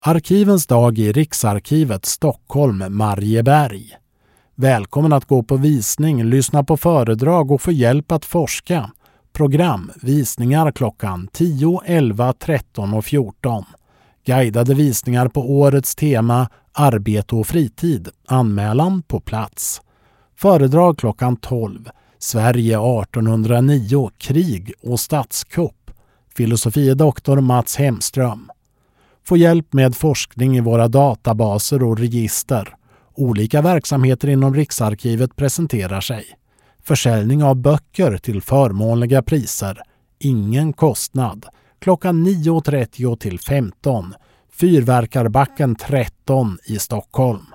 Arkivens dag i Riksarkivet Stockholm, Marieberg. Välkommen att gå på visning, lyssna på föredrag och få hjälp att forska. Program, visningar klockan 10, 11, 13 och 14. Guidade visningar på årets tema arbete och fritid, anmälan på plats. Föredrag klockan 12, Sverige 1809, krig och statskupp. Filosofie doktor Mats Hemström. Få hjälp med forskning i våra databaser och register. Olika verksamheter inom Riksarkivet presenterar sig. Försäljning av böcker till förmånliga priser. Ingen kostnad. Klockan 9.30 till 15. Fyrverkarbacken 13 i Stockholm.